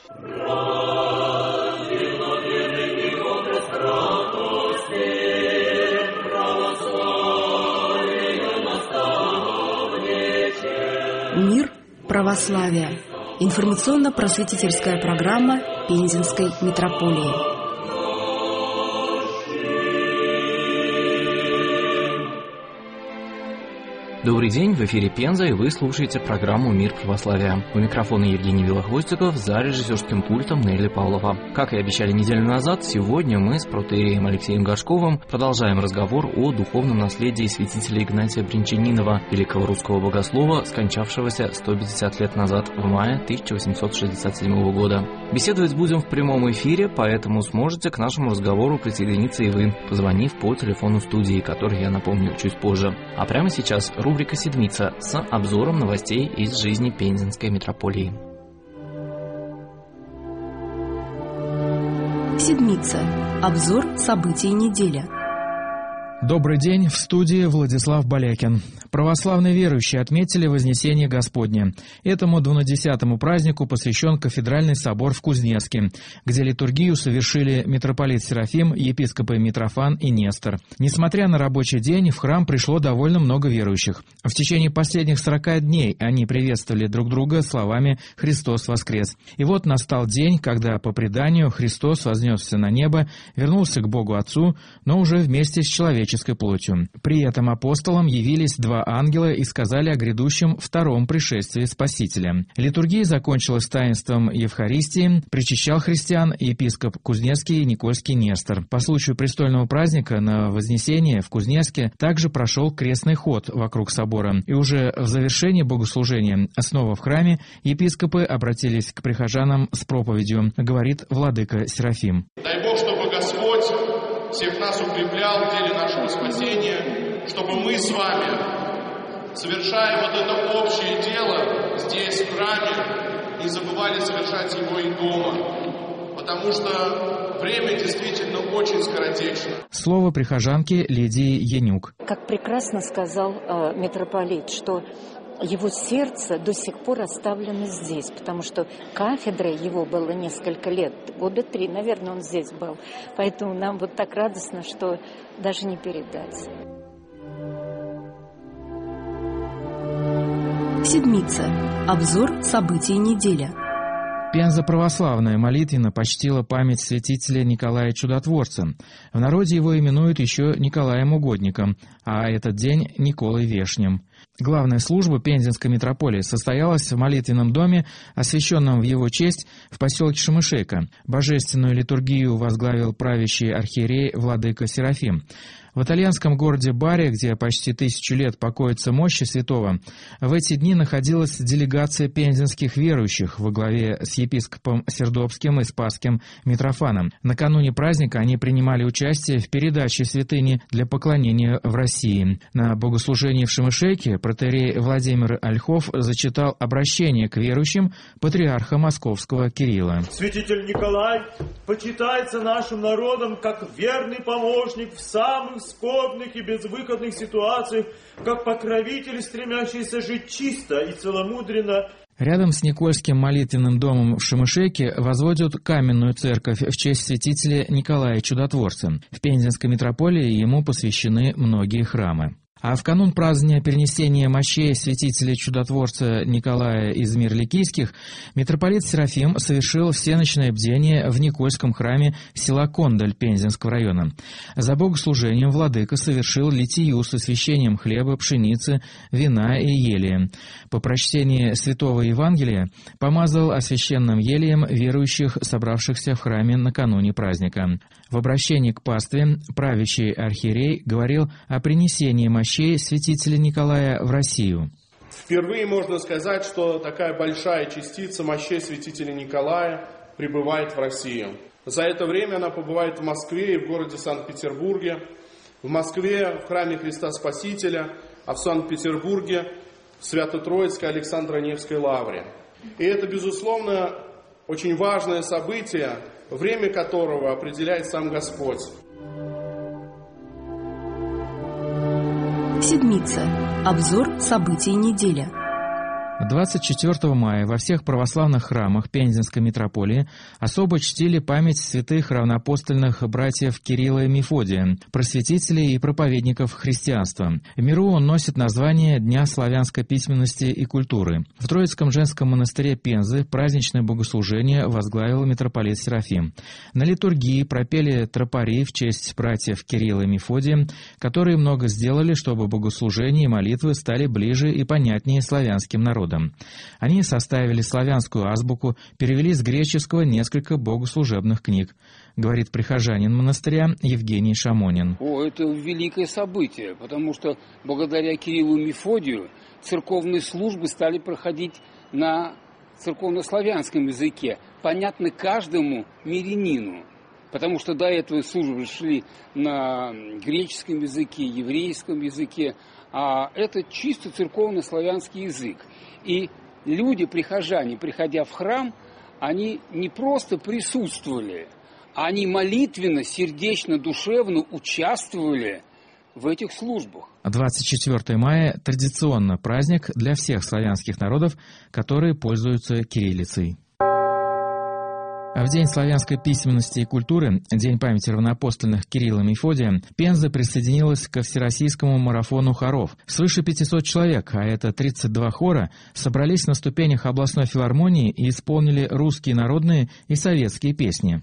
Мир православия. Информационно-просветительская программа Пензенской митрополии. Добрый день, в эфире Пенза, и вы слушаете программу «Мир православия». У микрофона Евгений Вилохвостиков, за режиссерским пультом Нелли Павлова. Как и обещали неделю назад, сегодня мы с протоиереем Алексеем Горшковым продолжаем разговор о духовном наследии святителя Игнатия Бринчанинова, великого русского богослова, скончавшегося 150 лет назад, в мае 1867 года. Беседовать будем в прямом эфире, поэтому сможете к нашему разговору присоединиться и вы, позвонив по телефону студии, который я напомню чуть позже. А прямо сейчас рубрика «Седмица» с обзором новостей из жизни Пензенской митрополии. Седмица. Обзор событий недели. Добрый день, в студии Владислав Балякин. Православные верующие отметили Вознесение Господне. Этому 12-му празднику посвящен кафедральный собор в Кузнецке, где литургию совершили митрополит Серафим, епископы Митрофан и Нестор. Несмотря на рабочий день, в храм пришло довольно много верующих. В течение последних 40 дней они приветствовали друг друга словами «Христос воскрес». И вот настал день, когда, по преданию, Христос вознесся на небо, вернулся к Богу Отцу, но уже вместе с человеческой плотью. При этом апостолам явились два ангела и сказали о грядущем втором пришествии Спасителя. Литургия закончилась таинством Евхаристии, причащал христиан епископ Кузнецкий и Никольский Нестор. По случаю престольного праздника на Вознесение в Кузнецке также прошел крестный ход вокруг собора, и уже в завершении богослужения снова в храме епископы обратились к прихожанам с проповедью, говорит владыка Серафим. Дай Бог, чтобы Господь всех нас укреплял в деле нашего спасения, чтобы мы с вами, совершая вот это общее дело здесь, в храме, не забывали совершать его и дома, потому что время действительно очень скоротечно. Слово прихожанки Лидии Янюк. Как прекрасно сказал митрополит, что его сердце до сих пор оставлено здесь, потому что кафедрой его было несколько лет, года 3, наверное, он здесь был. Поэтому нам вот так радостно, что даже не передать. Седмица. Обзор событий недели. Пенза православная молитвенно почтила память святителя Николая Чудотворца. В народе его именуют еще Николаем Угодником, а этот день — Николой Вешним. Главная служба Пензенской митрополии состоялась в молитвенном доме, освященном в его честь в поселке Шемышейка. Божественную литургию возглавил правящий архиерей владыка Серафим. В итальянском городе Бари, где почти 1000 лет покоятся мощи святого, в эти дни находилась делегация пензенских верующих во главе с епископом Сердобским и Спасским Митрофаном. Накануне праздника они принимали участие в передаче святыни для поклонения в России. На богослужении в Шемышейке протоиерей Владимир Ольхов зачитал обращение к верующим патриарха Московского Кирилла. Святитель Николай почитается нашим народом как верный помощник в самых скорбных и безвыходных ситуациях, как покровитель, стремящийся жить чисто и целомудренно. Рядом с Никольским молитвенным домом в Шемышейке возводят каменную церковь в честь святителя Николая Чудотворца. В Пензенской митрополии ему посвящены многие храмы. А в канун празднования перенесения мощей святителя Чудотворца Николая из Мирликийских митрополит Серафим совершил всеночное бдение в Никольском храме села Кондаль Пензенского района. За богослужением владыка совершил литию с освящением хлеба, пшеницы, вина и елия. По прочтении Святого Евангелия помазал освященным елеем верующих, собравшихся в храме накануне праздника. В обращении к пастве правящий архиерей говорил о принесении мощей святителя Николая в Россию. Впервые можно сказать, что такая большая частица мощей святителя Николая прибывает в Россию. За это время она побывает в Москве и в городе Санкт-Петербурге. В Москве в храме Христа Спасителя, а в Санкт-Петербурге в Свято-Троицкой Александро-Невской лавре. И это, безусловно, очень важное событие, время которого определяет сам Господь. Седмица. Обзор событий недели. 24 мая во всех православных храмах Пензенской митрополии особо чтили память святых равноапостольных братьев Кирилла и Мефодия, просветителей и проповедников христианства. В миру он носит название Дня славянской письменности и культуры. В Троицком женском монастыре Пензы праздничное богослужение возглавил митрополит Серафим. На литургии пропели тропари в честь братьев Кирилла и Мефодия, которые много сделали, чтобы богослужения и молитвы стали ближе и понятнее славянским народам. Они составили славянскую азбуку, перевели с греческого несколько богослужебных книг, говорит прихожанин монастыря Евгений Шамонин. Это великое событие, потому что благодаря Кириллу и Мефодию церковные службы стали проходить на церковнославянском языке, понятно каждому мирянину. Потому что до этого службы шли на греческом языке, еврейском языке, а это чисто церковно-славянский язык. И люди, прихожане, приходя в храм, они не просто присутствовали, они молитвенно, сердечно, душевно участвовали в этих службах. 24 мая – традиционно праздник для всех славянских народов, которые пользуются кириллицей. А в День славянской письменности и культуры, День памяти равноапостольных Кирилла и Мефодия, Пенза присоединилась ко всероссийскому марафону хоров. Свыше 500 человек, а это 32 хора, собрались на ступенях областной филармонии и исполнили русские народные и советские песни.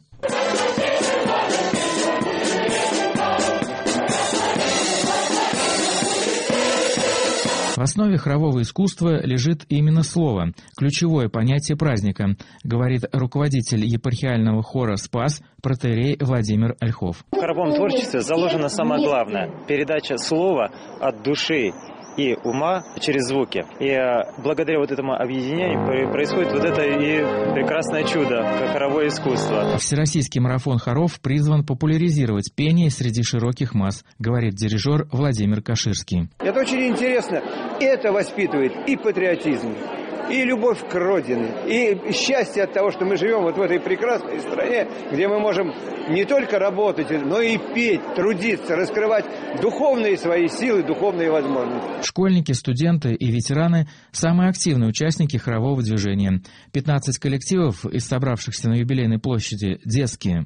В основе хорового искусства лежит именно слово, ключевое понятие праздника, говорит руководитель епархиального хора «Спас» протоиерей Владимир Ольхов. В хоровом творчестве заложено самое главное – передача слова от души и ума через звуки. И благодаря вот этому объединению происходит вот это и прекрасное чудо, как хоровое искусство. Всероссийский марафон хоров призван популяризировать пение среди широких масс, говорит дирижер Владимир Каширский. Это очень интересно. Это воспитывает и патриотизм, и любовь к родине, и счастье от того, что мы живем вот в этой прекрасной стране, где мы можем не только работать, но и петь, трудиться, раскрывать духовные свои силы, духовные возможности. Школьники, студенты и ветераны – самые активные участники хорового движения. 15 коллективов из собравшихся на юбилейной площади детские.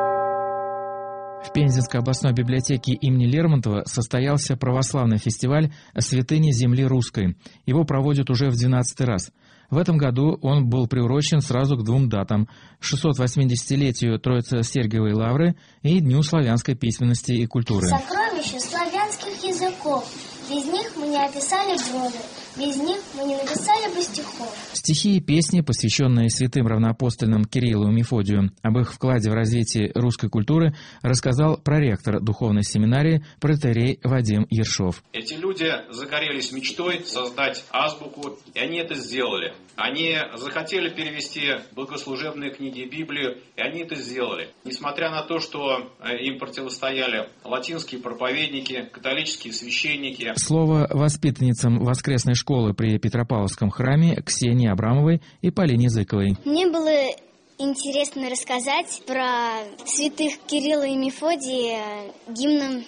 В Пензенской областной библиотеке имени Лермонтова состоялся православный фестиваль «Святыни земли русской». Его проводят уже в 12-й раз. В этом году он был приурочен сразу к двум датам – 680-летию Троице-Сергиевой лавры и Дню славянской письменности и культуры. Сокровища славянских языков. Без них мы не описали годы, без них мы не написали бы стихов. Стихи и песни, посвященные святым равноапостольным Кириллу и Мефодию, об их вкладе в развитие русской культуры, рассказал проректор духовной семинарии протоиерей Вадим Ершов. Эти люди загорелись мечтой создать азбуку, и они это сделали. Они захотели перевести богослужебные книги и Библию, и они это сделали. Несмотря на то, что им противостояли латинские проповедники, католические священники. Слово воспитанницам воскресной школы при Петропавловском храме Ксении Абрамовой и Полине Зыковой. Мне было интересно рассказать про святых Кирилла и Мефодия гимном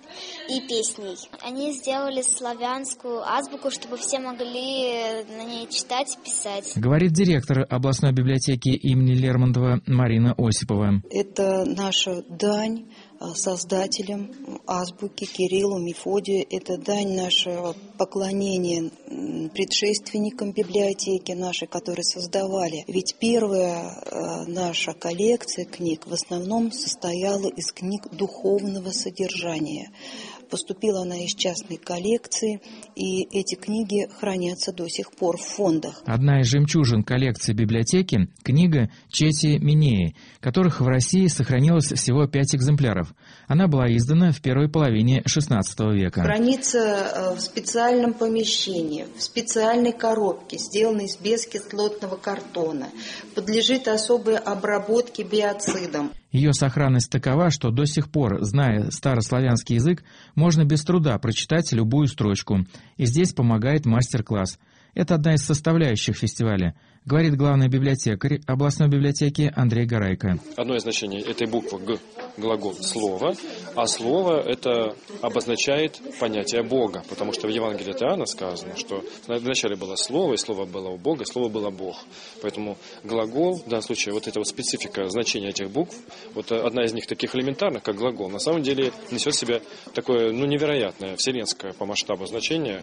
и песней. Они сделали славянскую азбуку, чтобы все могли на ней читать и писать. Говорит директор областной библиотеки имени Лермонтова Марина Осипова. Это наша дань создателям азбуки Кириллу, Мефодию. Это дань нашего поклонения предшественникам библиотеки нашей, которые создавали. Ведь первая наша коллекция книг в основном состояла из книг духовного содержания. Поступила она из частной коллекции, и эти книги хранятся до сих пор в фондах. Одна из жемчужин коллекции библиотеки – книга Чети Минеи, которых в России сохранилось всего 5 экземпляров. Она была издана в первой половине XVI века. Хранится в специальном помещении, в специальной коробке, сделанной из бескислотного картона. Подлежит особой обработке биоцидом. Ее сохранность такова, что до сих пор, зная старославянский язык, можно без труда прочитать любую строчку. И здесь помогает мастер-класс. Это одна из составляющих фестиваля, говорит главный библиотекарь областной библиотеки Андрей Гарайко. Одно из значений этой буквы «г» – глагол «слово», а слово – это обозначает понятие Бога, потому что в Евангелии от Иоанна сказано, что вначале было слово, и слово было у Бога, и слово было Бог. Поэтому глагол, в данном случае, вот эта вот специфика значения этих букв, вот одна из них таких элементарных, как глагол, на самом деле несет в себе такое, невероятное, вселенское по масштабу значение.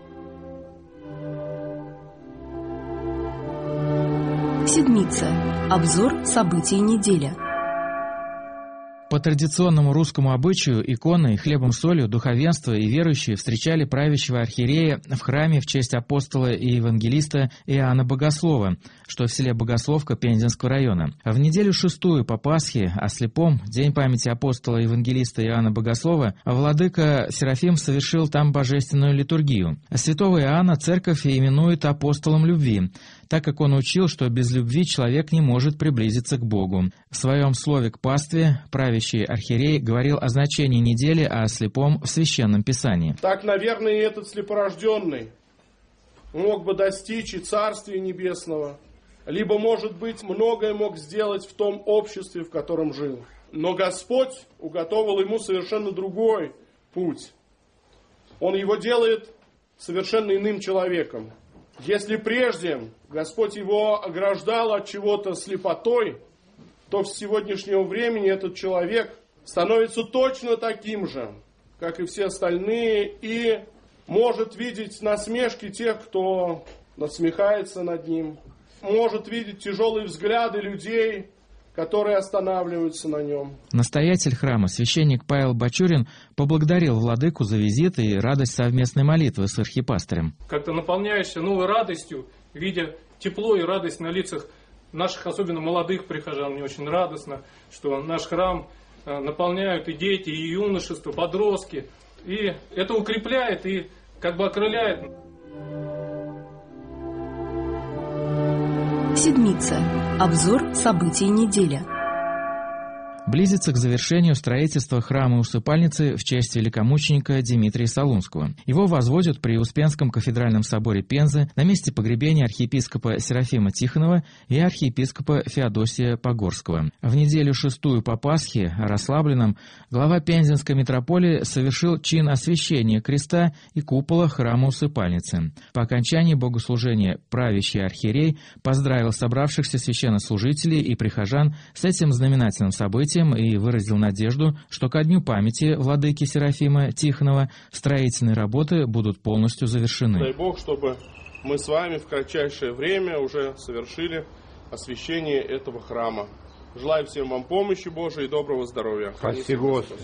Седмица. Обзор событий недели. По традиционному русскому обычаю иконой, хлебом, солью духовенство и верующие встречали правящего архиерея в храме в честь апостола и евангелиста Иоанна Богослова, что в селе Богословка Пензенского района. В неделю 6 по Пасхе, о слепом, день памяти апостола и евангелиста Иоанна Богослова, владыка Серафим совершил там божественную литургию. Святого Иоанна церковь именует апостолом любви, так как он учил, что без любви человек не может приблизиться к Богу. В своем слове к пастве правящий архиерей говорил о значении недели, о слепом в Священном Писании. Так, наверное, и этот слепорожденный мог бы достичь и Царствия Небесного, либо, может быть, многое мог сделать в том обществе, в котором жил. Но Господь уготовил ему совершенно другой путь. Он его делает совершенно иным человеком. Если прежде Господь его ограждал от чего-то слепотой, то с сегодняшнего времени этот человек становится точно таким же, как и все остальные, и может видеть насмешки тех, кто насмехается над ним, может видеть тяжелые взгляды людей, которые останавливаются на нем. Настоятель храма, священник Павел Бачурин, поблагодарил владыку за визит и радость совместной молитвы с архипастырем. Как-то наполняешься новой радостью, видя тепло и радость на лицах наших, особенно молодых прихожан. Мне очень радостно, что наш храм наполняют и дети, и юношество, подростки. И это укрепляет и как бы окрыляет. Седмица. Обзор событий недели. Близится к завершению строительство храма-усыпальницы в честь великомученика Димитрия Солунского. Его возводят при Успенском кафедральном соборе Пензы на месте погребения архиепископа Серафима Тихонова и архиепископа Феодосия Погорского. В неделю 6 по Пасхе, расслабленном, глава Пензенской митрополии совершил чин освящения креста и купола храма-усыпальницы. По окончании богослужения правящий архиерей поздравил собравшихся священнослужителей и прихожан с этим знаменательным событием и выразил надежду, что ко дню памяти владыки Серафима Тихонова строительные работы будут полностью завершены. Дай Бог, чтобы мы с вами в кратчайшее время уже совершили освящение этого храма. Желаю всем вам помощи Божией и доброго здоровья. Спасибо, Господи.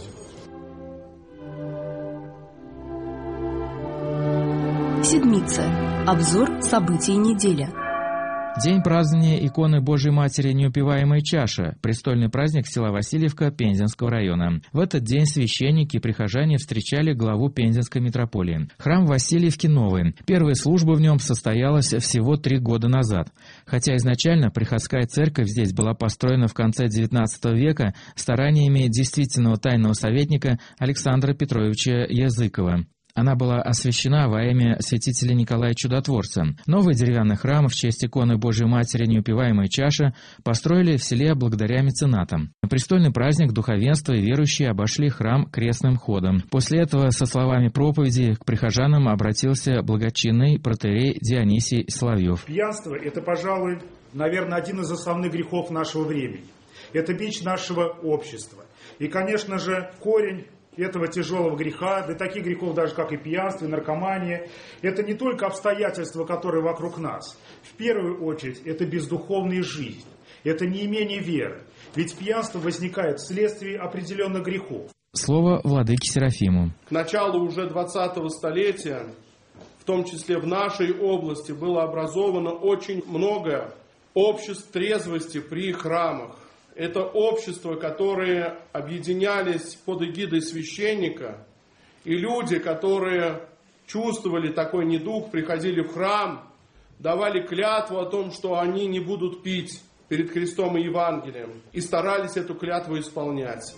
Седмица. Обзор событий недели. День празднования иконы Божьей Матери Неупиваемая чаша, престольный праздник села Васильевка Пензенского района. В этот день священники и прихожане встречали главу Пензенской митрополии. Храм Васильевки новый. Первая служба в нем состоялась всего 3 года назад. Хотя изначально приходская церковь здесь была построена в конце XIX века стараниями действительного тайного советника Александра Петровича Языкова. Она была освящена во имя святителя Николая Чудотворца. Новый деревянный храм в честь иконы Божьей Матери Неупиваемая чаша построили в селе благодаря меценатам. На престольный праздник духовенство и верующие обошли храм крестным ходом. После этого со словами проповеди к прихожанам обратился благочинный протоиерей Дионисий Соловьев. Пьянство – это, пожалуй, наверное, один из основных грехов нашего времени. Это бич нашего общества. И, конечно же, корень этого тяжелого греха, да таких грехов даже как и пьянство, и наркомания, это не только обстоятельства, которые вокруг нас. В первую очередь, это бездуховная жизнь, это неимение веры. Ведь пьянство возникает вследствие определенных грехов. Слово владыке Серафиму. К началу уже 20-го столетия, в том числе в нашей области, было образовано очень много обществ трезвости при храмах. Это общества, которые объединялись под эгидой священника, и люди, которые чувствовали такой недуг, приходили в храм, давали клятву о том, что они не будут пить перед крестом и Евангелием, и старались эту клятву исполнять.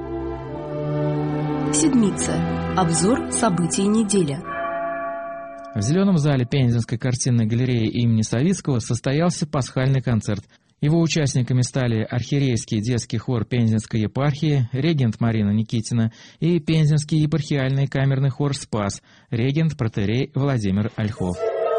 Седмица. Обзор событий недели. В Зеленом зале Пензенской картинной галереи имени Савицкого состоялся пасхальный концерт. Его участниками стали архиерейский детский хор Пензенской епархии, регент Марина Никитина и Пензенский епархиальный камерный хор «Спас», регент протоиерей Владимир Ольхов.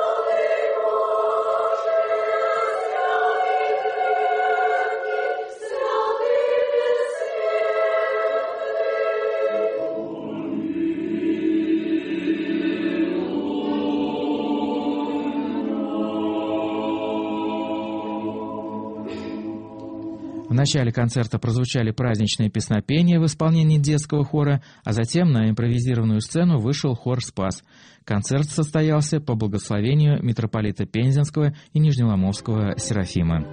В начале концерта прозвучали праздничные песнопения в исполнении детского хора, а затем на импровизированную сцену вышел хор «Спас». Концерт состоялся по благословению митрополита Пензенского и Нижнеломовского Серафима.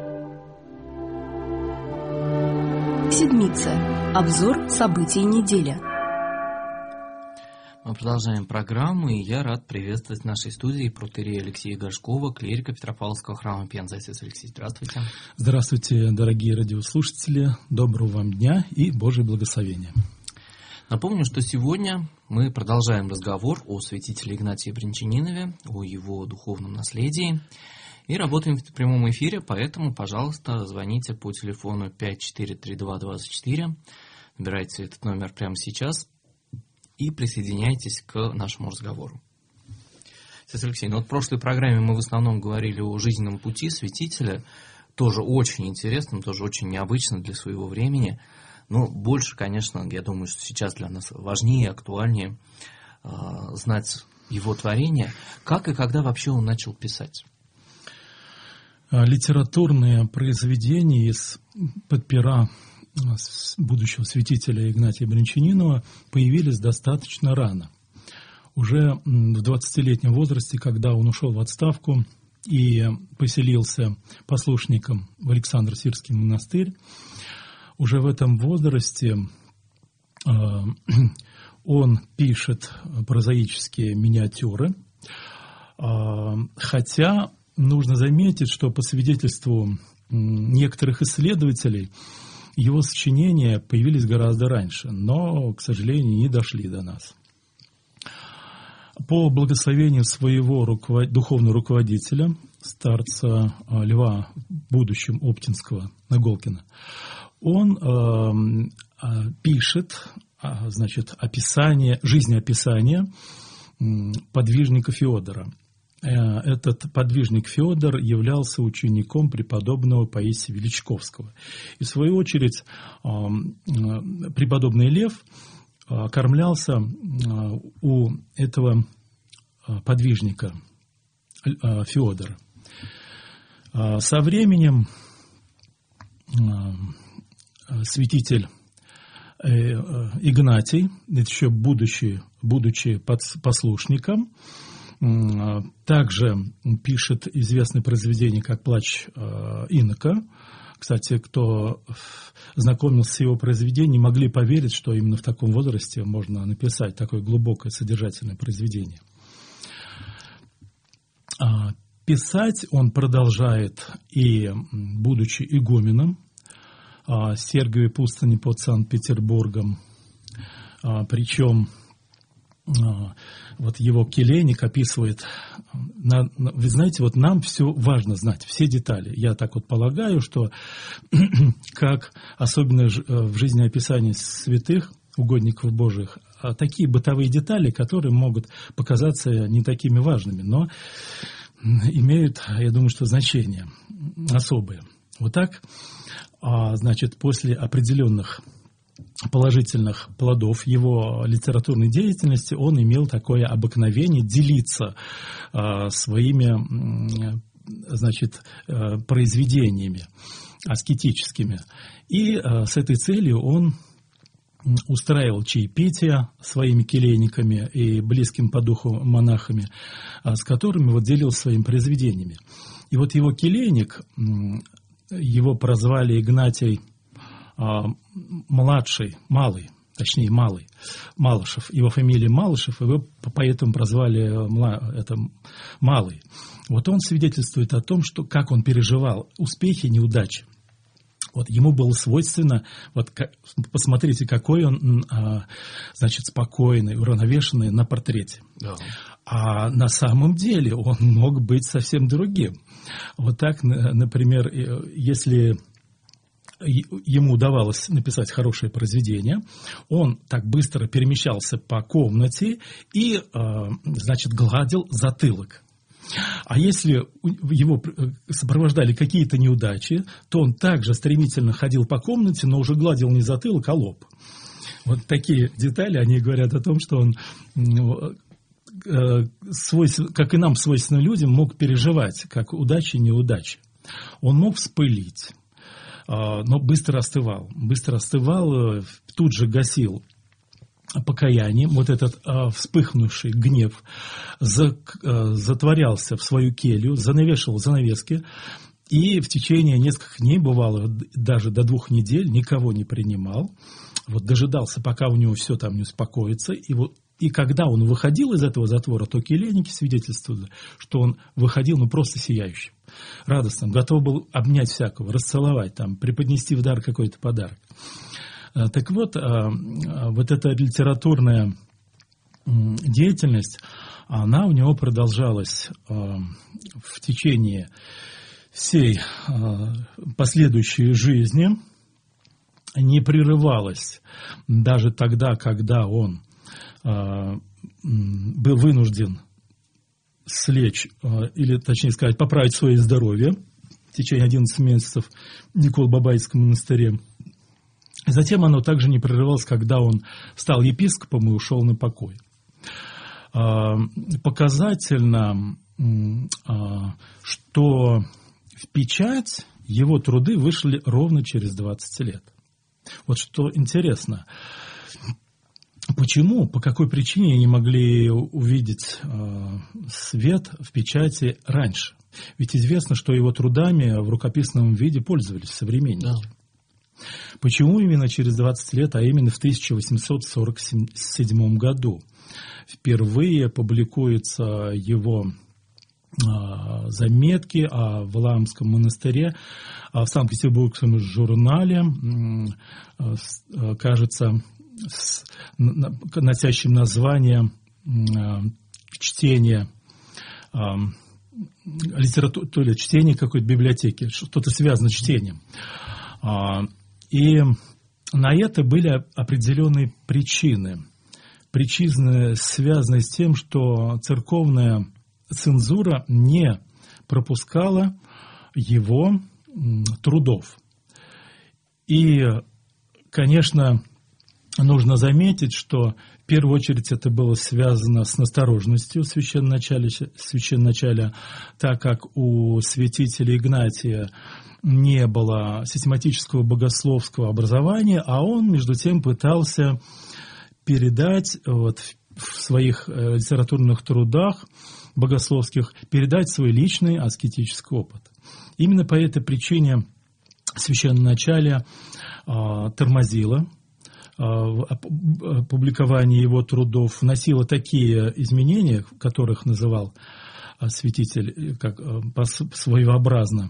Седмица. Обзор событий недели. Мы продолжаем программу, и я рад приветствовать в нашей студии протоиерея Алексея Горшкова, клирика Петропавловского храма Пензы. Отец Алексей, здравствуйте. Здравствуйте, дорогие радиослушатели. Доброго вам дня и Божьего благословения. Напомню, что сегодня мы продолжаем разговор о святителе Игнатии Брянчанинове, о его духовном наследии. И работаем в прямом эфире, поэтому, пожалуйста, звоните по телефону 543224. Набирайте этот номер прямо сейчас и присоединяйтесь к нашему разговору. Отец Алексей, в прошлой программе мы в основном говорили о жизненном пути святителя, тоже очень интересно, тоже очень необычно для своего времени, но больше, конечно, я думаю, что сейчас для нас важнее, актуальнее знать его творение. Как и когда вообще он начал писать? Литературные произведения из-под пера будущего святителя Игнатия Брянчанинова появились достаточно рано. Уже в 20-летнем возрасте, когда он ушел в отставку и поселился послушником в Александро-Сирский монастырь, уже в этом возрасте он пишет прозаические миниатюры, хотя нужно заметить, что по свидетельству некоторых исследователей его сочинения появились гораздо раньше, но, к сожалению, не дошли до нас. По благословению своего духовного руководителя, старца Льва, в будущем Оптинского, Наголкина, он пишет, жизнеописание подвижника Феодора. Этот подвижник Феодор являлся учеником преподобного Паисия Величковского. И в свою очередь преподобный Лев кормлялся у этого подвижника Феодора. Со временем святитель Игнатий, еще будучи послушником, также пишет известное произведение, как «Плач инока». Кстати, кто знакомился с его произведением, могли поверить, что именно в таком возрасте можно написать такое глубокое содержательное произведение. Писать он продолжает и будучи игуменом Сергиевой пустыни под Санкт-Петербургом, причем его келейник описывает, вы знаете, нам все важно знать, все детали. Я так полагаю, что как особенно в жизнеописании святых, угодников Божьих, такие бытовые детали, которые могут показаться не такими важными, но имеют, я думаю, что значение особое. После определенных положительных плодов его литературной деятельности он имел такое обыкновение делиться своими произведениями аскетическими. И с этой целью он устраивал чаепития своими келейниками и близким по духу монахами, с которыми делился своими произведениями. И его келейник, его прозвали Игнатий Малышев, его фамилия Малышев, его поэтому прозвали Малый. Он свидетельствует о том, что как он переживал успехи и неудачи. Ему было свойственно, посмотрите, какой он, спокойный, уравновешенный на портрете. Да. А на самом деле он мог быть совсем другим. Вот так, например, если ему удавалось написать хорошее произведение, он так быстро перемещался по комнате и, значит, гладил затылок. А если его сопровождали какие-то неудачи, то он также стремительно ходил по комнате, но уже гладил не затылок, а лоб. Вот такие детали, они говорят о том, что он, как и нам свойственно людям, мог переживать как удачи и неудачи. Он мог вспылить, но быстро остывал, тут же гасил покаянием. Вот этот вспыхнувший гнев затворялся в свою келью, занавешивал занавески, и в течение нескольких дней, бывало даже до 2 недель, никого не принимал. Вот дожидался, пока у него все там не успокоится. И когда он выходил из этого затвора, то келейники свидетельствовали, что он выходил просто сияющим, радостным, готов был обнять всякого, расцеловать, там, преподнести в дар какой-то подарок. Так вот, вот эта литературная деятельность, она у него продолжалась в течение всей последующей жизни, не прерывалась даже тогда, когда он был вынужден слечь, или, точнее сказать, поправить свое здоровье в течение 11 месяцев в Николо-Бабайском монастыре. Затем оно также не прерывалось, когда он стал епископом и ушел на покой. Показательно, что в печать его труды вышли ровно через 20 лет. Вот что интересно. Почему, по какой причине не могли увидеть свет в печати раньше? Ведь известно, что его трудами в рукописном виде пользовались современники. Да. Почему именно через 20 лет, а именно в 1847 году впервые публикуются его заметки о Валаамском монастыре в Санкт-Петербургском журнале, кажется, носящим название чтения литературы, то ли чтение какой-то библиотеки, что-то связано с чтением. И на это были определенные причины. Причины, связанные с тем, что церковная цензура не пропускала его трудов. И, конечно, нужно заметить, что в первую очередь это было связано с настороженностью священноначалия, так как у святителя Игнатия не было систематического богословского образования, а он, между тем, пытался передать в своих литературных трудах богословских, передать свой личный аскетический опыт. Именно по этой причине священноначалие тормозило публикование его трудов, вносило такие изменения, которых называл святитель как своеобразно,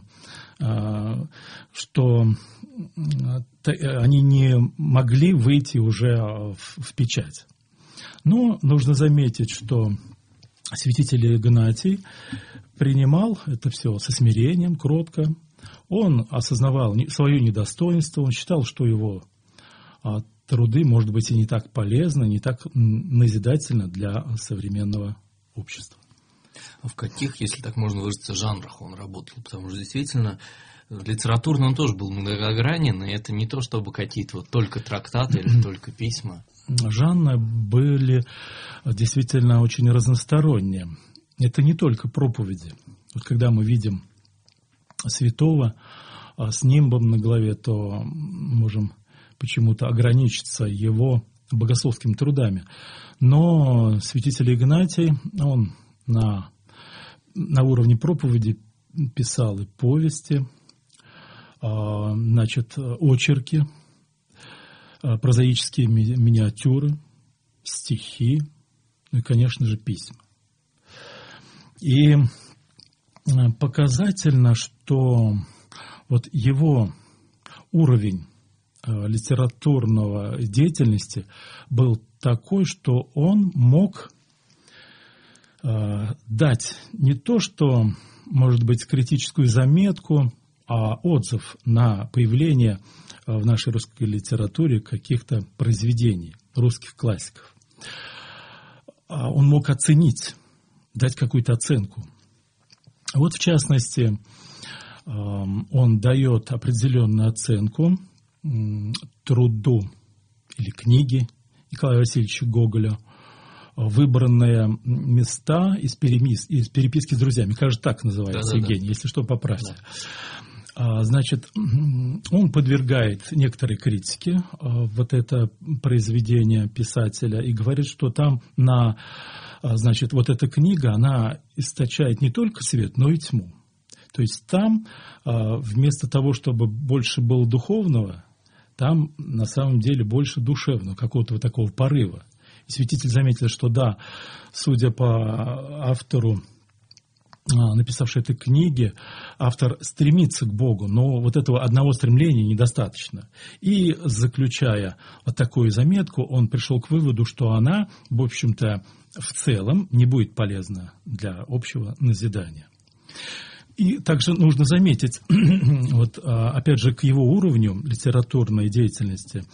что они не могли выйти уже в печать. Но нужно заметить, что святитель Игнатий принимал это все со смирением, кротко. Он осознавал свое недостоинство, он считал, что его труды, может быть, и не так полезны, не так назидательны для современного общества. А в каких, если так можно выразиться, жанрах он работал? Потому что действительно литературно он тоже был многогранен, и это не то, чтобы какие-то вот только трактаты или только письма. Жанры были действительно очень разносторонние. Это не только проповеди. Вот когда мы видим святого с нимбом на голове, то можем почему-то ограничиться его богословскими трудами. Но святитель Игнатий, он на уровне проповеди писал и повести, очерки, прозаические миниатюры, стихи, ну и, конечно же, письма. И показательно, что вот его уровень литературного деятельности был такой, что он мог дать не то, что, может быть, критическую заметку, а отзыв на появление в нашей русской литературе каких-то произведений русских классиков. Он мог оценить, дать какую-то оценку. Вот, в частности, он дает определенную оценку труду или книге Николая Васильевича Гоголя «Выбранные места из переписки с друзьями». Кажется, так называется, Евгений, если что, поправьте. Значит, он подвергает некоторой критике вот это произведение писателя и говорит, что там значит, вот эта книга, она источает не только свет, но и тьму. То есть там вместо того, чтобы больше было духовного, там на самом деле больше душевного, какого-то вот такого порыва. И святитель заметил, что да, судя по автору, написавший этой книги, автор стремится к Богу, но вот этого одного стремления недостаточно. И, заключая вот такую заметку, он пришел к выводу, что она, в общем-то, в целом не будет полезна для общего назидания. И также нужно заметить, вот, опять же, к его уровню литературной деятельности,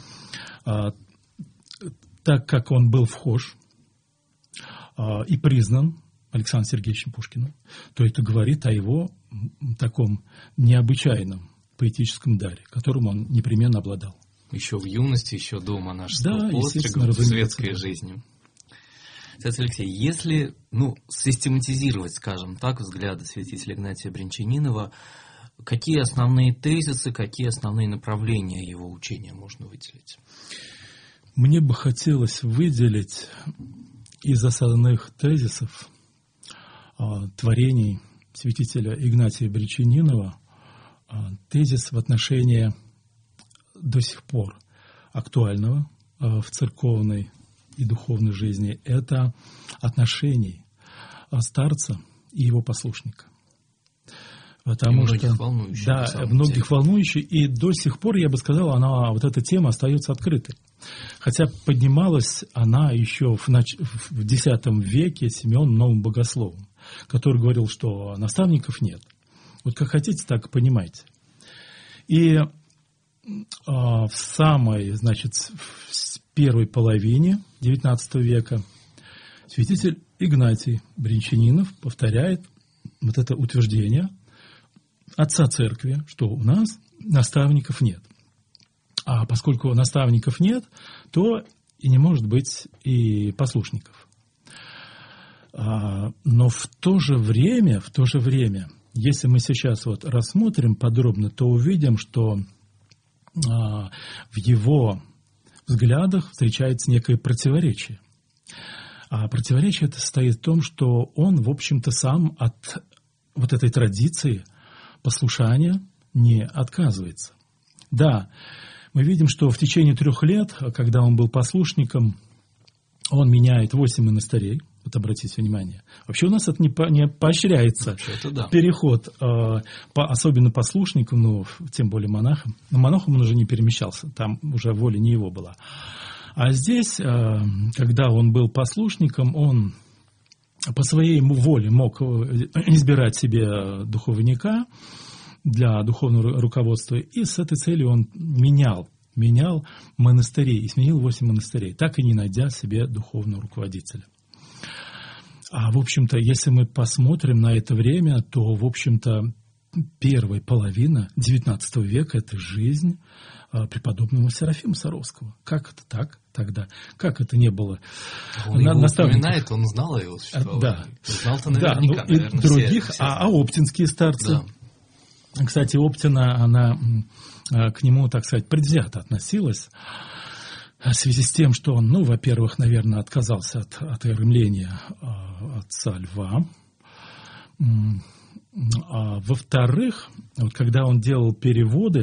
так как он был вхож и признан Александром Сергеевичем Пушкиным, то это говорит о его таком необычайном поэтическом даре, которым он непременно обладал. Еще в юности, еще до монашеского подвига, в светской жизни. Отец Алексей, если систематизировать, скажем так, взгляды святителя Игнатия Брянчанинова, какие основные тезисы, какие основные направления его учения можно выделить? Мне бы хотелось выделить из основных тезисов творений святителя Игнатия Брянчанинова тезис в отношении до сих пор актуального в церковной и духовной жизни. Это отношений старца и его послушника. Потому что, многих волнующих, и до сих пор, я бы сказал, вот эта тема остается открытой. Хотя поднималась она еще в X веке Симеоном Новым Богословом, который говорил, что наставников нет. Вот как хотите, так и понимаете. И в самой, в первой половине XIX века святитель Игнатий Брянчанинов повторяет вот это утверждение отца церкви, что у нас наставников нет. А поскольку наставников нет, то и не может быть и послушников. Но в то же время, если мы сейчас вот рассмотрим подробно, то увидим, что в его взглядах встречается некое противоречие. А противоречие это состоит в том, что он, в общем-то, сам от вот этой традиции послушания не отказывается. Да, мы видим, что в течение 3 лет, когда он был послушником, он меняет 8 монастырей. Вот обратите внимание. Вообще у нас это не поощряется. Переход, особенно послушникам, тем более монахам. Но монахом он уже не перемещался, там уже воля не его была. А здесь, когда он был послушником, он по своей воле мог избирать себе духовника для духовного руководства, и с этой целью он менял монастыри, и сменил 8 монастырей, так и не найдя себе духовного руководителя. А, в общем-то, если мы посмотрим на это время, то, в общем-то, первая половина XIX века – это жизнь преподобного Серафима Саровского. Как это так тогда? Как это не было? Он его упоминает, он знал о его существовании. Да. Знал-то наверняка, и других, все. А оптинские старцы? Да. Кстати, Оптина, она к нему, так сказать, предвзято относилась. В связи с тем, что он, во-первых, наверное, отказался от оформления отца Льва, а во-вторых, вот когда он делал переводы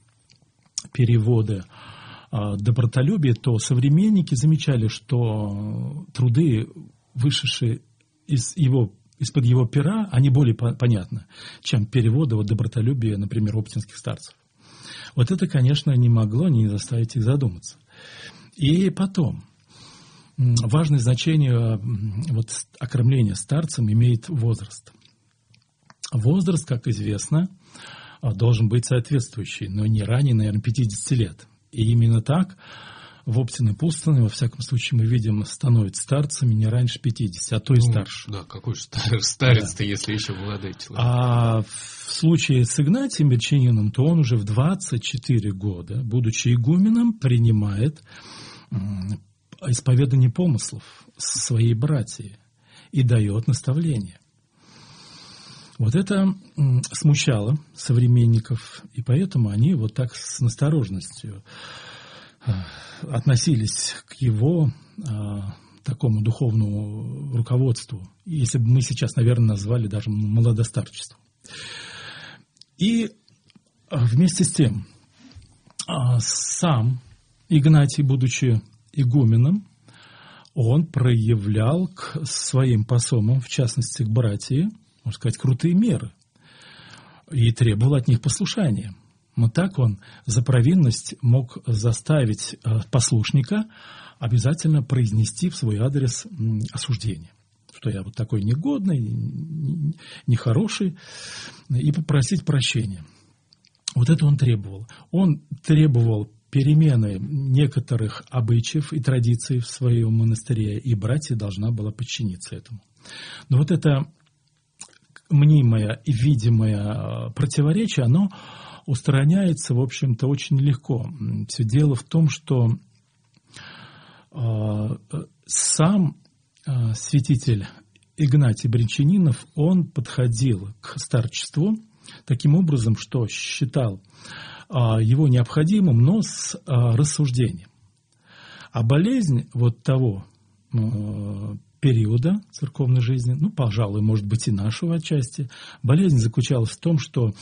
добротолюбия, то современники замечали, что труды, вышедшие из-под его пера, они более понятны, чем переводы добротолюбия, например, оптинских старцев. Вот это, конечно, не могло не заставить их задуматься. И потом, важное значение вот, окормления старцем имеет возраст. Возраст, как известно, должен быть соответствующий, но не ранее, наверное, 50 лет. И именно так в Оптиной пустыне, во всяком случае, мы видим, становятся старцами не раньше 50, а то и старше. Да, какой же старец-то, да. Если еще молодой человек. А в случае с Игнатием Брянчанином, то он уже в 24 года, будучи игуменом, принимает исповедание помыслов своей братьи и дает наставление. Вот это смущало современников, и поэтому они вот так с настороженностью относились к его такому духовному руководству, если бы мы сейчас, наверное, назвали даже молодостарчеством. И вместе с тем сам Игнатий, будучи игуменом, он проявлял к своим посомам, в частности к братьям, можно сказать, крутые меры и требовал от них послушания. Но так он за провинность мог заставить послушника обязательно произнести в свой адрес осуждение, что я вот такой негодный, нехороший, и попросить прощения. Вот это он требовал. Он требовал перемены некоторых обычаев и традиций в своем монастыре, и братья должна была подчиниться этому. Но вот это мнимое и видимое противоречие, оно устраняется, в общем-то, очень легко. Все дело в том, что сам святитель Игнатий Брянчанинов, он подходил к старчеству таким образом, что считал его необходимым, но с рассуждением. А болезнь вот того периода церковной жизни, ну, пожалуй, может быть, и нашего отчасти, болезнь заключалась в том, что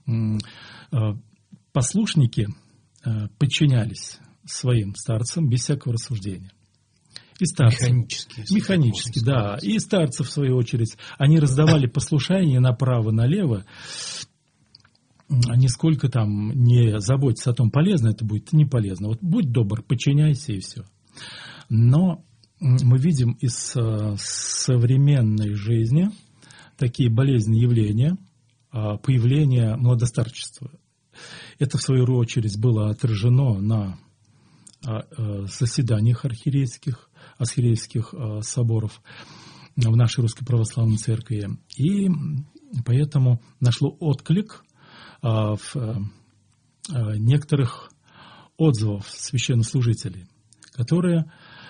послушники подчинялись своим старцам без всякого рассуждения. И старцы, механически, да. И старцы, в свою очередь, они раздавали послушание направо-налево, нисколько там не заботятся о том, полезно это будет, не полезно. Вот будь добр, подчиняйся и все. Но мы видим из современной жизни такие болезненные явления, появление младостарчества. Это, в свою очередь, было отражено на заседаниях архиерейских соборов в нашей Русской Православной Церкви. И поэтому нашло отклик в некоторых отзывах священнослужителей, которые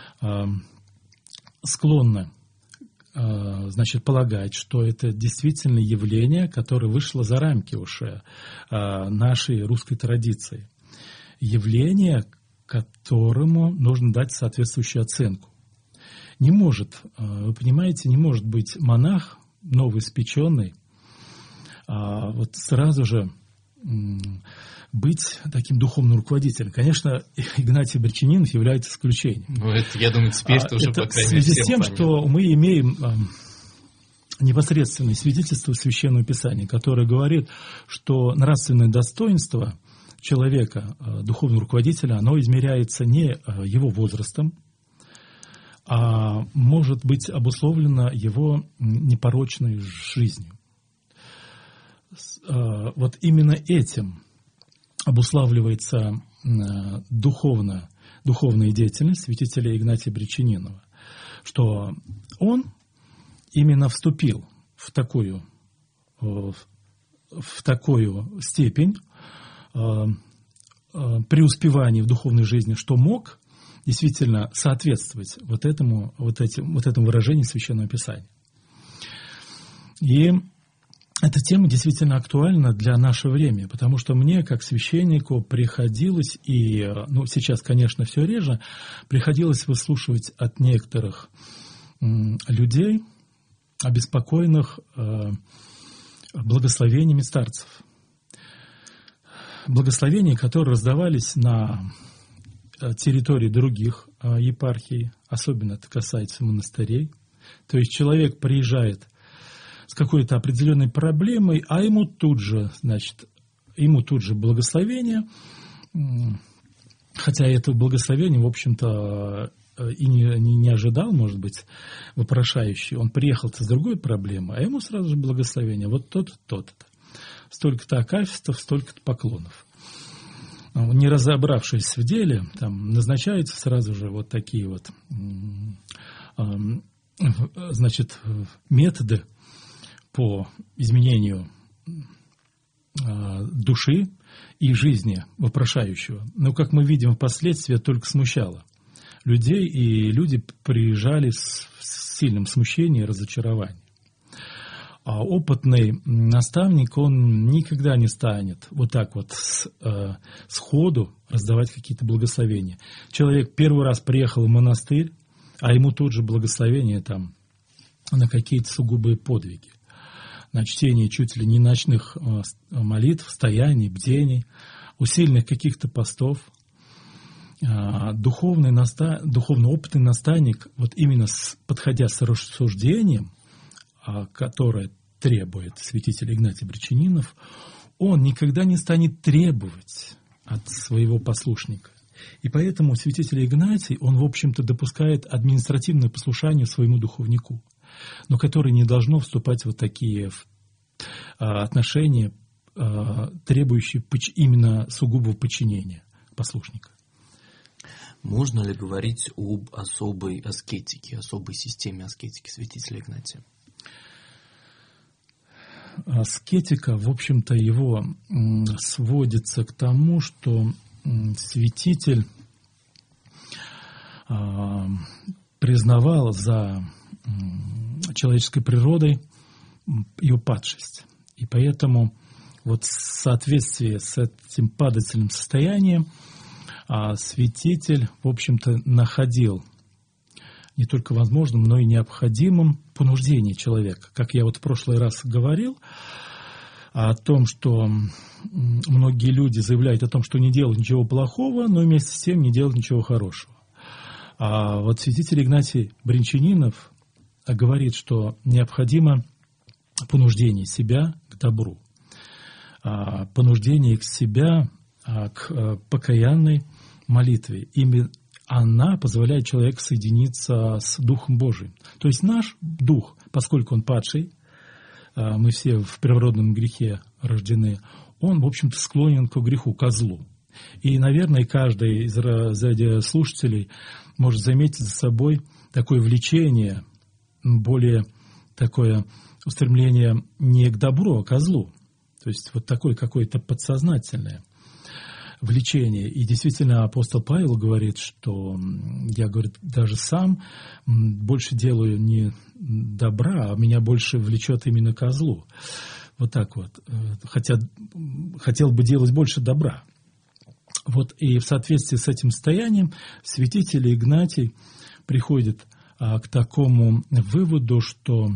склонны, значит, полагать, что это действительно явление, которое вышло за рамки уже нашей русской традиции. Явление, которому нужно дать соответствующую оценку. Не может, вы понимаете, не может быть монах новоиспеченный, вот сразу же быть таким духовным руководителем. Конечно, Игнатий Брянчанинов является исключением. Ну, это, я думаю, теперь-то уже, по крайней мере, в связи с тем, понятно. что мы имеем непосредственное свидетельство Священного Писания, которое говорит, что нравственное достоинство человека, духовного руководителя, оно измеряется не его возрастом, а может быть обусловлено его непорочной жизнью. Вот именно этим обуславливается духовная деятельность святителя Игнатия Брянчанинова, что он именно вступил в такую степень преуспевания в духовной жизни, что мог действительно соответствовать вот этому выражению Священного Писания. И эта тема действительно актуальна для нашего времени, потому что мне, как священнику, приходилось, и сейчас, конечно, все реже, приходилось выслушивать от некоторых людей, обеспокоенных благословениями старцев. Благословения, которые раздавались на территории других епархий, особенно это касается монастырей. То есть человек приезжает с какой-то определенной проблемой, а ему тут же благословение, хотя это благословение, в общем-то, и не ожидал, может быть, вопрошающий. Он приехал-то с другой проблемой, а ему сразу же благословение. Вот то-то, то-то. Столько-то акафистов, столько-то поклонов. Не разобравшись в деле, там назначаются сразу же вот такие вот, значит, методы по изменению души и жизни вопрошающего. Но, как мы видим, впоследствии только смущало людей, и люди приезжали с сильным смущением и разочарованием. А опытный наставник, он никогда не станет вот так вот сходу раздавать какие-то благословения. Человек первый раз приехал в монастырь, а ему тут же благословение там на какие-то сугубые подвиги. На чтение чуть ли не ночных молитв, стояний, бдений, усиленных каких-то постов. Духовный опытный наставник, вот именно подходя с рассуждением, которое требует святитель Игнатий Брянчанинов, он никогда не станет требовать от своего послушника. И поэтому святитель Игнатий, он, в общем-то, допускает административное послушание своему духовнику, но которое не должно вступать в вот такие отношения, требующие именно сугубого подчинения послушника. Можно ли говорить об особой аскетике, особой системе аскетики святителя Игнатия? Аскетика, в общем-то, его сводится к тому, что святитель признавал за человеческой природой ее падшесть. И поэтому вот в соответствии с этим падательным состоянием святитель, в общем-то, находил не только возможным, но и необходимым понуждение человека. Как я вот в прошлый раз говорил о том, что многие люди заявляют о том, что не делают ничего плохого, но вместе с тем не делают ничего хорошего. А вот святитель Игнатий Брянчанинов говорит, что необходимо понуждение себя к добру, понуждение себя к покаянной молитве. Именно она позволяет человеку соединиться с Духом Божиим. То есть наш дух, поскольку он падший, мы все в первородном грехе рождены, он, в общем-то, склонен к греху, ко злу. И, наверное, каждый из радиослушателей может заметить за собой такое влечение, более такое устремление не к добру, а к злу. То есть вот такое какое-то подсознательное влечение. И действительно апостол Павел говорит, что я, говорит, даже сам больше делаю не добра, а меня больше влечет именно ко злу. Вот так вот. Хотя хотел бы делать больше добра. Вот и в соответствии с этим состоянием святитель Игнатий приходит к такому выводу, что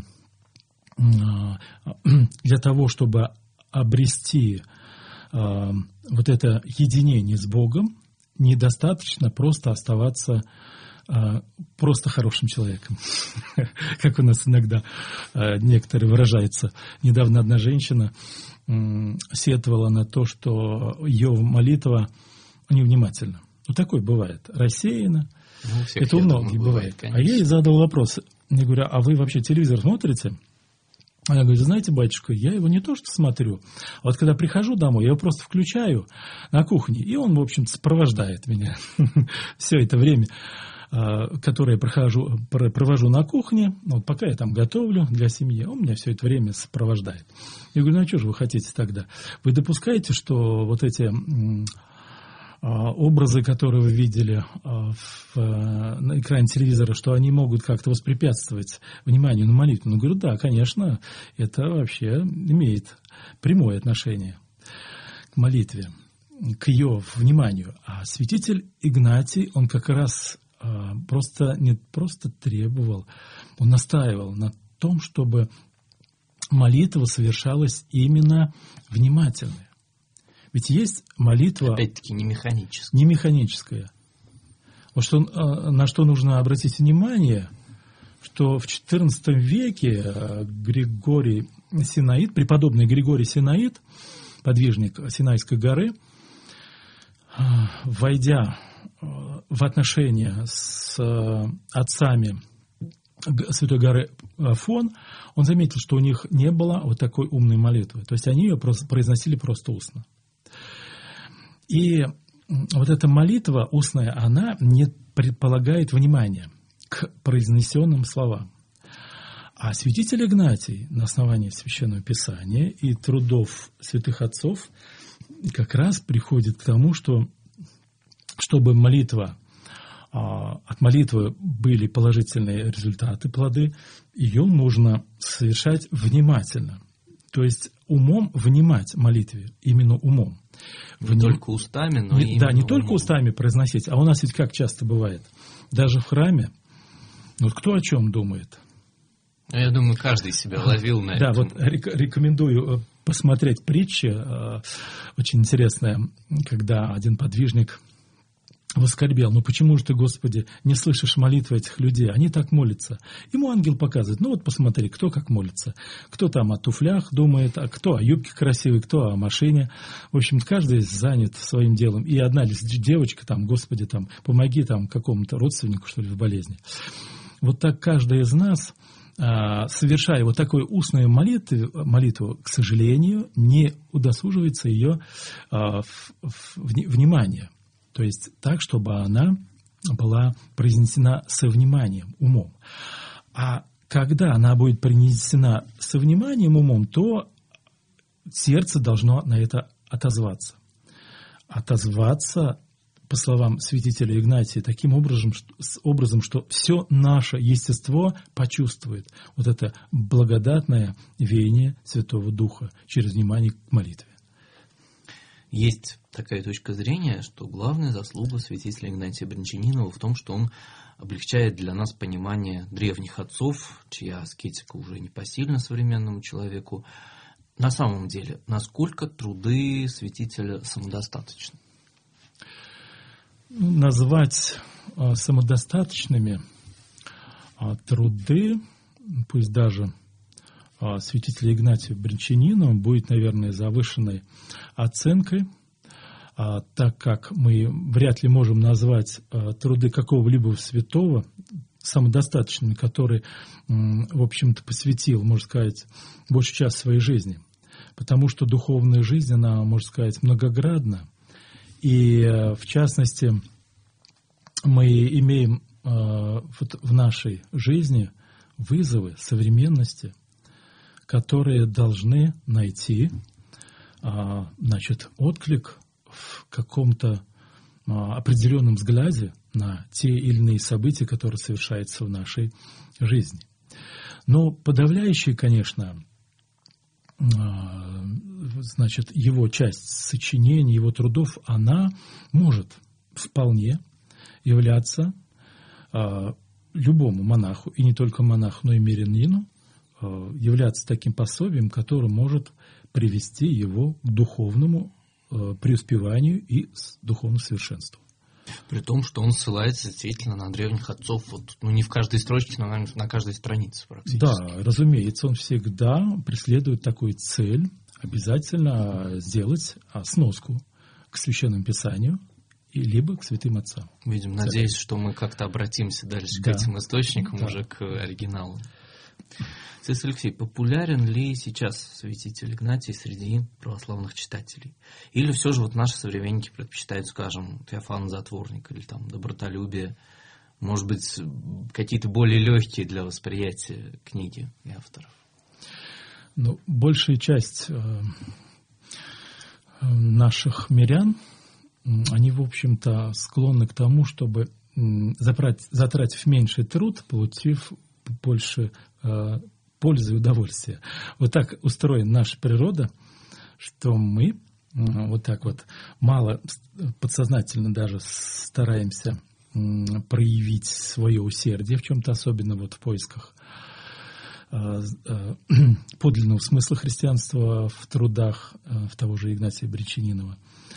для того, чтобы обрести вот это единение с Богом, недостаточно просто оставаться просто хорошим человеком, как у нас иногда некоторые выражаются. Недавно одна женщина сетовала на то, что ее молитва невнимательна. Ну, такое бывает. Рассеяно. Это у многих бывает. А я ей задал вопрос. Я говорю, а вы вообще телевизор смотрите? Она говорит, знаете, батюшка, я его не то что смотрю, а вот когда прихожу домой, я его просто включаю на кухне, и он, в общем-то, сопровождает меня все это время, которое я провожу на кухне, вот пока я там готовлю для семьи, он меня все это время сопровождает. Я говорю, ну а что же вы хотите тогда? Вы допускаете, что вот эти образы, которые вы видели на экране телевизора, что они могут как-то воспрепятствовать вниманию на молитву? Ну, говорю, да, конечно, это вообще имеет прямое отношение к молитве, к ее вниманию. А святитель Игнатий, он как раз не просто требовал, он настаивал на том, чтобы молитва совершалась именно внимательно. Ведь есть молитва... Опять-таки не механическая. Не механическая. Вот на что нужно обратить внимание, что в XIV веке Григорий Синаид, преподобный Григорий Синаид, подвижник Синайской горы, войдя в отношении с отцами Святой горы Афон, он заметил, что у них не было вот такой умной молитвы. То есть они ее произносили просто устно. И вот эта молитва устная, она не предполагает внимания к произнесенным словам. А святитель Игнатий на основании Священного Писания и трудов святых отцов как раз приходит к тому, что чтобы от молитвы были положительные результаты, плоды, ее нужно совершать внимательно. То есть умом внимать молитве, именно умом. Не только устами, но и да, не только устами произносить, а у нас ведь как часто бывает, даже в храме, вот кто о чем думает? Я думаю, каждый себя ловил на этом. Да, вот рекомендую посмотреть притчи, очень интересная, когда один подвижник воскорбел: ну почему же ты, Господи, не слышишь молитвы этих людей? Они так молятся. Ему ангел показывает: ну вот посмотри, кто как молится. Кто там о туфлях думает, а кто о юбке красивой, кто о машине. В общем, каждый занят своим делом. И одна девочка там: Господи, там, помоги там какому-то родственнику, что ли, в болезни. Вот так каждый из нас, совершая вот такую устную молитву, к сожалению, не удосуживается ее внимания. То есть так, чтобы она была произнесена со вниманием, умом. А когда она будет произнесена со вниманием, умом, то сердце должно на это отозваться. Отозваться, по словам святителя Игнатия, таким образом, что все наше естество почувствует вот это благодатное веяние Святого Духа через внимание к молитве. Есть такая точка зрения, что главная заслуга святителя Игнатия Брянчанинова в том, что он облегчает для нас понимание древних отцов, чья аскетика уже непосильна современному человеку. На самом деле, насколько труды святителя самодостаточны? Назвать самодостаточными труды, пусть даже святителя Игнатия Брянчанинова, будет, наверное, завышенной оценкой, так как мы вряд ли можем назвать труды какого-либо святого самодостаточными, который, в общем-то, посвятил, можно сказать, большую часть своей жизни. Потому что духовная жизнь, она, можно сказать, многоградна. И, в частности, мы имеем в нашей жизни вызовы современности, которые должны найти, отклик в каком-то определенном взгляде на те или иные события, которые совершаются в нашей жизни. Но подавляющая, конечно, его часть сочинений, его трудов, она может вполне являться любому монаху, и не только монаху, но и мирянину, являться таким пособием, которое может привести его к духовному преуспеванию и духовному совершенству. При том, что он ссылается действительно на древних отцов, не в каждой строчке, но, наверное, на каждой странице практически. Да, разумеется, он всегда преследует такую цель, обязательно сделать сноску к Священному Писанию, либо к святым отцам. Видим, надеюсь, что мы как-то обратимся дальше к этим источникам, уже к оригиналу. Отец Алексей, популярен ли сейчас святитель Игнатий среди православных читателей? Или все же наши современники предпочитают, скажем, Феофана Затворника или Добротолюбие? Может быть, какие-то более легкие для восприятия книги и авторов? Большая часть наших мирян, они, в общем-то, склонны к тому, чтобы, затратив меньший труд, получив больше пользы и удовольствия. Вот так устроена наша природа, что мы вот так вот мало подсознательно даже стараемся проявить свое усердие в чем-то, особенно в поисках подлинного смысла христианства в трудах того же Игнатия Брянчанинова,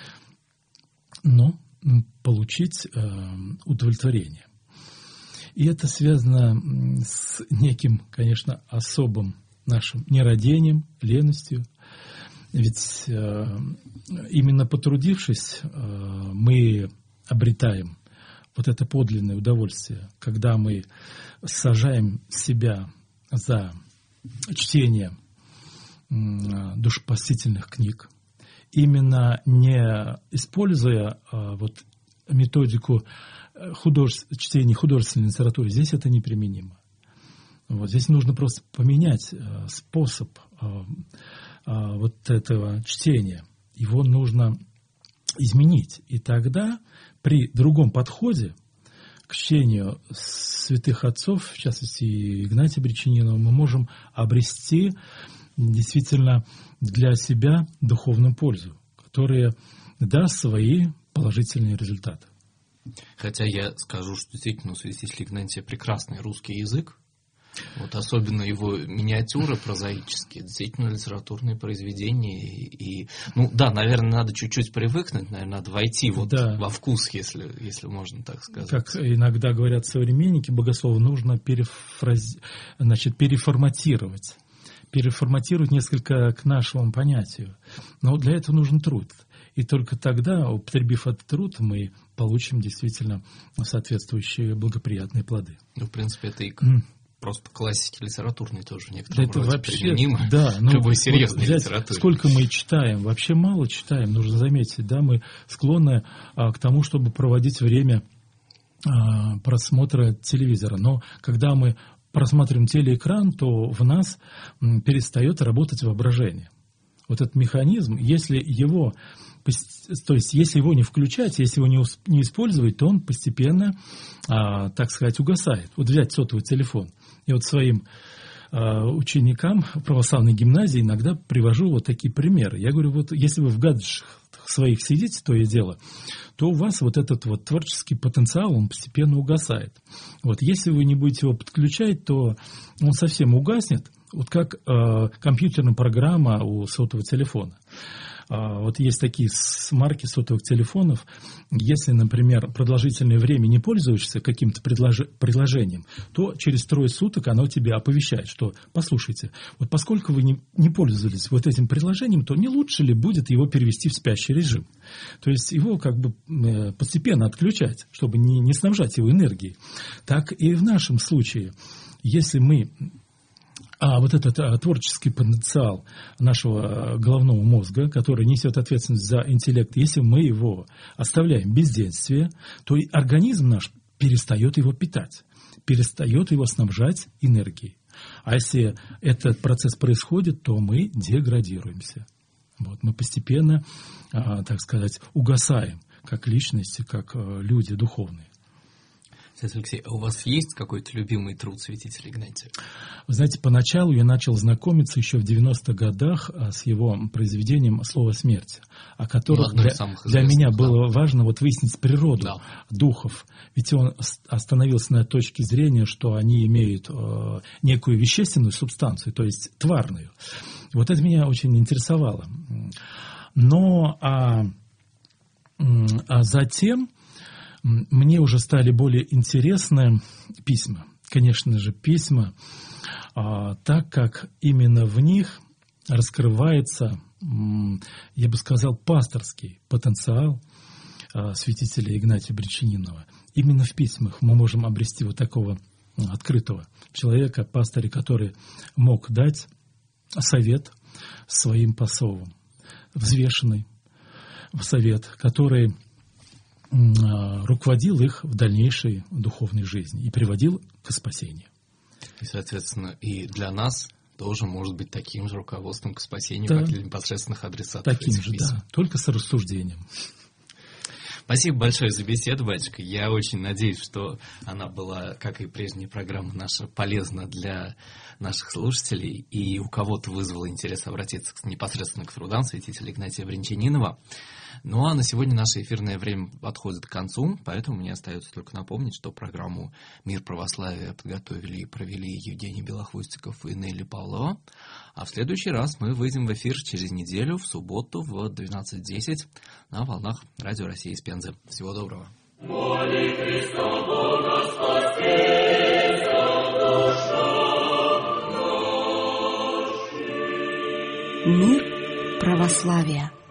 но получить удовлетворение. И это связано с неким, конечно, особым нашим нерадением, леностью. Ведь именно потрудившись, мы обретаем вот это подлинное удовольствие, когда мы сажаем себя за чтение душепостительных книг, именно не используя вот методику чтения художественной литературы, здесь это неприменимо. Вот здесь нужно просто поменять способ вот этого чтения. Его нужно изменить. И тогда при другом подходе к чтению святых отцов, в частности Игнатия Бричининова, мы можем обрести действительно для себя духовную пользу, которая даст свои положительные результаты. Хотя я скажу, что действительно у святителя Игнатия прекрасный русский язык, вот особенно его миниатюры прозаические, действительно литературные произведения. И, ну да, наверное, надо чуть-чуть привыкнуть, наверное, надо войти вот во вкус, если можно так сказать. Как иногда говорят современники богословы, нужно переформатировать несколько к нашему понятию. Но для этого нужен труд. И только тогда, употребив этот труд, мы получим действительно соответствующие благоприятные плоды. Ну, в принципе, это и просто классики литературные тоже в некотором роде вообще применимы к любой серьезной литературе. Сколько мы читаем, вообще мало читаем, нужно заметить, да, мы склонны к тому, чтобы проводить время просмотра телевизора. Но когда мы просматриваем телеэкран, то в нас перестает работать воображение. Вот этот механизм, если его не включать, если его не использовать, то он постепенно, так сказать, угасает. Вот взять сотовый телефон. И вот своим ученикам православной гимназии иногда привожу вот такие примеры. Я говорю, вот если вы в гаджетах своих сидите, то и дело, то у вас вот этот вот творческий потенциал, он постепенно угасает. Вот если вы не будете его подключать, то он совсем угаснет, вот как компьютерная программа у сотового телефона. Вот есть такие марки сотовых телефонов. Если, например, продолжительное время не пользуешься каким-то приложением, то через 3 суток оно тебе оповещает, что, послушайте, вот поскольку вы не пользовались вот этим приложением, то не лучше ли будет его перевести в спящий режим? То есть его как бы постепенно отключать, чтобы не снабжать его энергией. Так и в нашем случае, если мы вот этот творческий потенциал нашего головного мозга, который несет ответственность за интеллект, если мы его оставляем в бездействии, то и организм наш перестает его питать, перестает его снабжать энергией. А если этот процесс происходит, то мы деградируемся. Вот, мы постепенно, так сказать, угасаем как личности, как люди духовные. Алексей, а у вас есть какой-то любимый труд святителя Игнатия? Вы знаете, поначалу я начал знакомиться еще в 90-х годах с его произведением «Слово смерти», о котором для меня было важно вот выяснить природу духов. Ведь он остановился на точке зрения, что они имеют некую вещественную субстанцию, то есть тварную. Вот это меня очень интересовало. Но затем мне уже стали более интересны письма. Конечно же, письма, так как именно в них раскрывается, я бы сказал, пасторский потенциал святителя Игнатия Бричининова. Именно в письмах мы можем обрести вот такого открытого человека, пастыря, который мог дать совет своим посовам, взвешенный совет, который руководил их в дальнейшей духовной жизни и приводил к спасению. И, соответственно, и для нас тоже может быть таким же руководством к спасению, как для непосредственных адресатов. Таким же, писем. да, только с рассуждением. Спасибо большое за беседу, батюшка. Я очень надеюсь, что она была, как и прежняя программа наша, полезна для наших слушателей, и у кого-то вызвало интерес обратиться непосредственно к трудам святителя Игнатия Бричининова. Ну а на сегодня наше эфирное время подходит к концу, поэтому мне остается только напомнить, что программу «Мир православия» подготовили и провели Евгений Белохвостиков и Нелли Павлова. А в следующий раз мы выйдем в эфир через неделю, в субботу в 12:10 на волнах Радио России из Пензы. Всего доброго. Моли Христа Бога спаси душу нашу. Мир православия.